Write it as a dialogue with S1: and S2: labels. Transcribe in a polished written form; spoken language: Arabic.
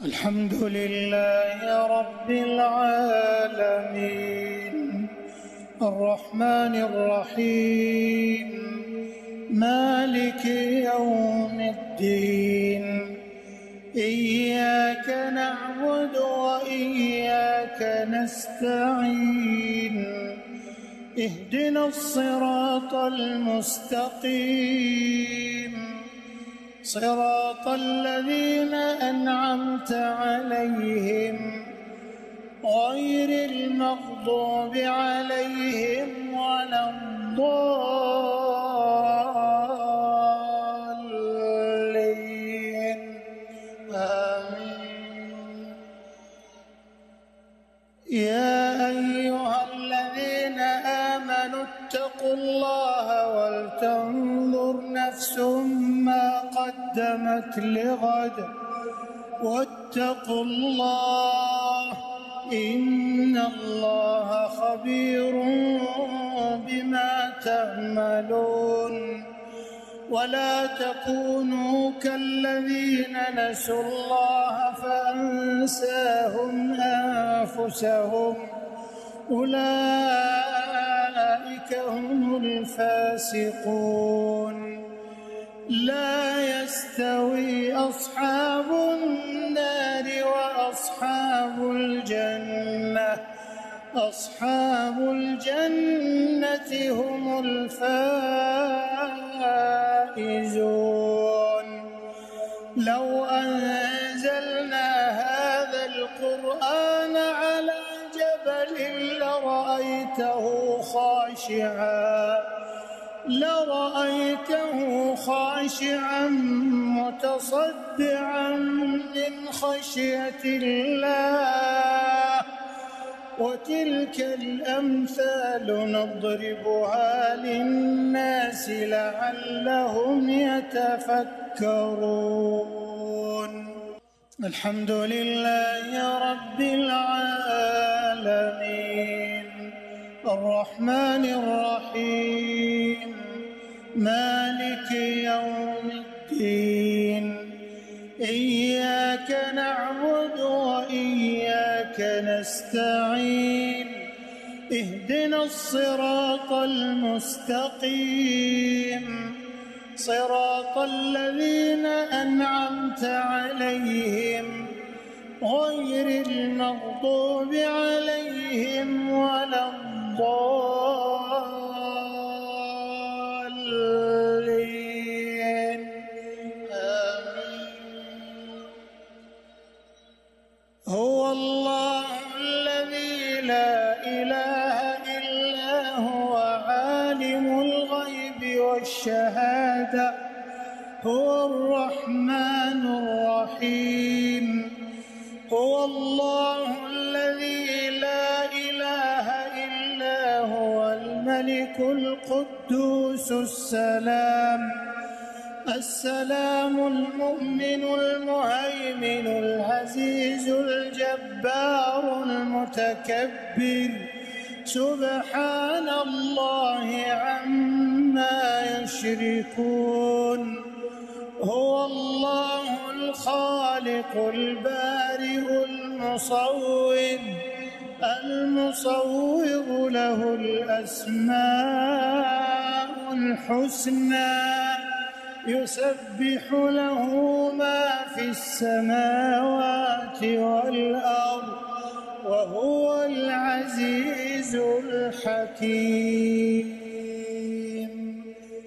S1: الحمد لله رب العالمين الرحمن الرحيم مالك يوم الدين إياك نعبد وإياك نستعين اهدنا الصراط المستقيم صراط الذين أنعمت عليهم غير المغضوب عليهم ولا الضالين آمين. يا أيها الذين آمنوا اتقوا الله ولتنظر نفس ما قدمت لغد واتقوا الله إن الله خبير بما تعملون. ولا تكونوا كالذين نسوا الله فأنساهم أنفسهم أولئك هم الفاسقون. لا يستوي أصحاب النار وأصحاب الجنة أصحاب الجنة هم الفائزون. لو أنزلنا هذا القرآن على جبل لرأيته خاشعا متصدعا من خشية الله. وتلك الأمثال نضربها للناس لعلهم يتفكرون. الحمد لله رب العالمين الرحمن الرحيم مالك يوم الدين إياك نعبد وإياك نستعين اهدنا الصراط المستقيم صراط الذين أنعمت عليهم غير المغضوب عليهم ولا الضالين آمين. هو الله الذي لا إله إلا هو عالم الغيب والشهادة هو الرحمن الرحيم. هو الله الذي لا إله إلا هو الملك القدوس السلام المؤمن المهيمن العزيز الجبار المتكبر سبحان الله عما يشركون. هو الله الخالق البارئ المصور له الأسماء الحسنى يسبح له ما في السماوات والأرض وهو العزيز الحكيم.